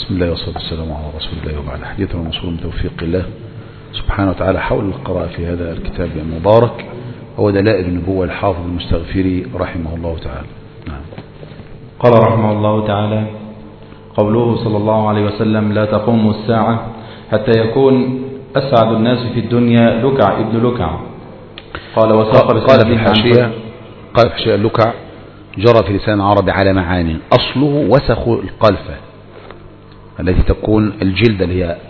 بسم الله والصلاة والسلام على رسول الله وبعد. حديثنا الموصول من توفيق الله سبحانه وتعالى حول القراءة في هذا الكتاب المبارك هو دلائل النبوة الحافظ المستغفري رحمه الله تعالى. نعم. قال رحمه الله تعالى: قوله صلى الله عليه وسلم: لا تقوم الساعة حتى يكون أسعد الناس في الدنيا لكع ابن لكع. قال في الحاشية لكع جرى في لسان العرب على معاني، أصله وسخ القلفة التي تكون الجلد اللي هي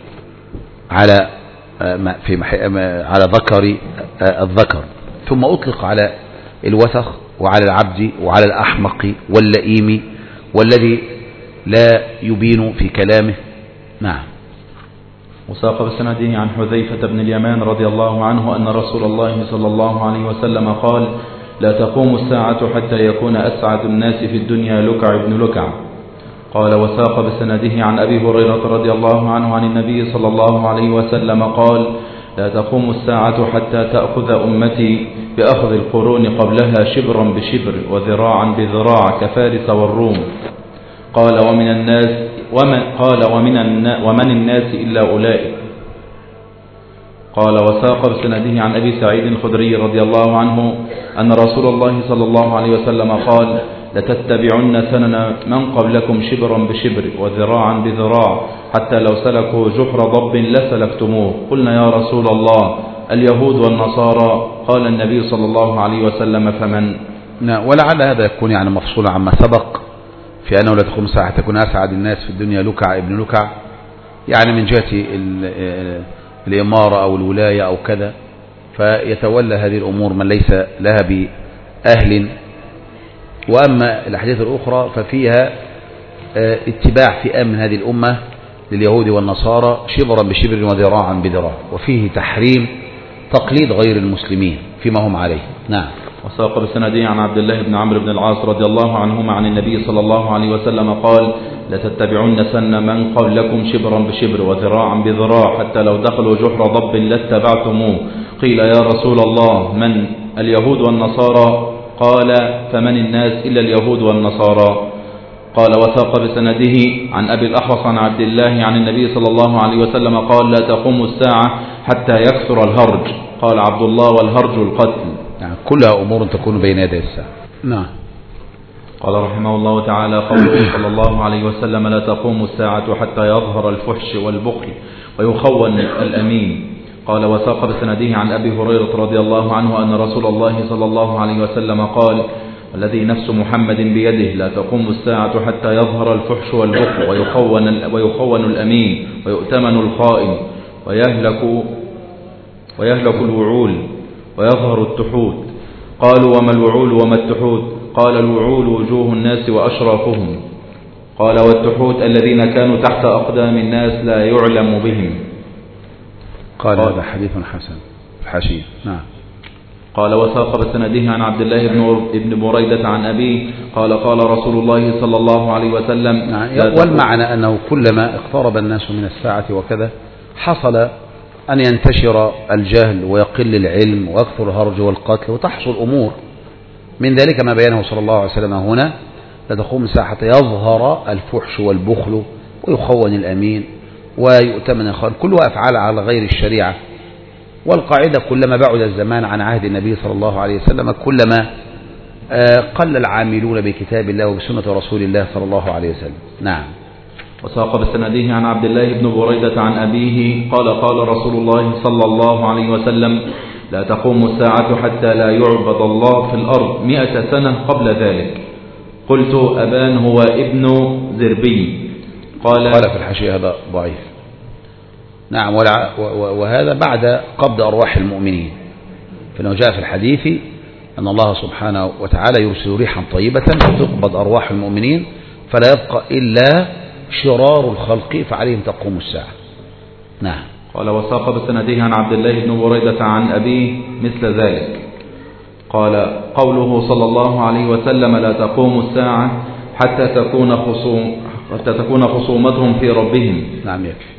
على ذكر الذكر، ثم أطلق على الوسخ وعلى العبد وعلى الأحمق واللئيم والذي لا يبين في كلامه. نعم. وساق بسنده عن حذيفة بن اليمان رضي الله عنه أن رسول الله صلى الله عليه وسلم قال: لا تقوم الساعة حتى يكون أسعد الناس في الدنيا لكع ابن لكع. قال: وساق بسنده عن أبي هريرة رضي الله عنه عن النبي صلى الله عليه وسلم قال: لا تقوم الساعة حتى تأخذ أمتي بأخذ القرون قبلها شبرا بشبر وذراعا بذراع كفارس والروم. قال: ومن الناس إلا أولئك. قال: وساق بسنده عن أبي سعيد الخدري رضي الله عنه أن رسول الله صلى الله عليه وسلم قال: لتتبعن سنن من قبلكم شبرا بشبر وذراعا بذراع حتى لو سلكوا جحر ضب لسلكتموه. قلنا: يا رسول الله اليهود والنصارى؟ قال النبي صلى الله عليه وسلم: فمن؟ ولعل هذا يكون يعني مفصولا عما سبق في أنه لا تقوم الساعة تكون أسعد الناس في الدنيا لكع ابن لكع، يعني من جهة الإمارة أو الولاية أو كذا، فيتولى هذه الأمور من ليس لها بأهل. وأما الأحاديث الأخرى ففيها اتباع فئام من هذه الأمة لليهود والنصارى شبرا بشبر وذراعا بذراع، وفيه تحريم تقليد غير المسلمين فيما هم عليه. نعم. وساق بسنده عن عبد الله بن عمرو بن العاص رضي الله عنهما عن النبي صلى الله عليه وسلم قال: لتتبعن سن من قبلكم شبرا بشبر وذراعا بذراع حتى لو دخلوا جحر ضب لاتبعتموه. قيل: يا رسول الله من؟ اليهود والنصارى؟ قال: فمن الناس إلا اليهود والنصارى؟ قال: وساق بسنده عن أبي الأحوص عن عبد الله عن النبي صلى الله عليه وسلم قال: لا تقوم الساعة حتى يكثر الهرج. قال عبد الله: والهرج القتل. يعني كلها أمور تكون بين يدي الساعة. نعم. قال رحمه الله تعالى: قوله صلى الله عليه وسلم: لا تقوم الساعة حتى يظهر الفحش والبخل ويخون الأمين. قال: وساق بسنده عن أبي هريرة رضي الله عنه أن رسول الله صلى الله عليه وسلم قال: الذي نفس محمد بيده لا تقوم الساعة حتى يظهر الفحش والبخل ويخون الأمين ويؤتمن الخائن ويهلك الوعول ويظهر التحوت. قالوا: وما الوعول وما التحوت؟ قال: الوعول وجوه الناس وأشرافهم. قال: والتحوت الذين كانوا تحت أقدام الناس لا يعلم بهم. قال: هذا حديث حسن. الحاشية. نعم. قال: وساق بسنده عن عبد الله بن بريدة عن أبيه قال: قال رسول الله صلى الله عليه وسلم. والمعنى أنه كلما اقترب الناس من الساعة وكذا حصل أن ينتشر الجهل ويقل العلم ويكثر الهرج والقتل وتحصل أمور من ذلك ما بيانه صلى الله عليه وسلم هنا: لا تقوم الساعة حتى يظهر الفحش والبخل ويخون الأمين ويؤتمن الخائن، كلها أفعال على غير الشريعة. والقاعدة كلما بعد الزمان عن عهد النبي صلى الله عليه وسلم كلما قل العاملون بكتاب الله وبسنة رسول الله صلى الله عليه وسلم. نعم. وساق بسنده عن عبد الله بن بريدة عن أبيه قال: قال رسول الله صلى الله عليه وسلم: لا تقوم الساعة حتى لا يعبد الله في الأرض 100 سنة قبل ذلك. قلت: أبان هو ابن زربي؟ قال في الحاشية: هذا ضعيف. نعم. وهذا بعد قبض أرواح المؤمنين، فإنه جاء في الحديث أن الله سبحانه وتعالى يرسل ريحا طيبة فتقبض أرواح المؤمنين فلا يبقى إلا شرار الخلق فعليهم تقوم الساعة. نعم. قال: وساق بسنده عن عبد الله بن بريدة عن أبيه مثل ذلك. قال: قوله صلى الله عليه وسلم: لا تقوم الساعة حتى تكون خصومتهم في ربهم. نعم. يكفي.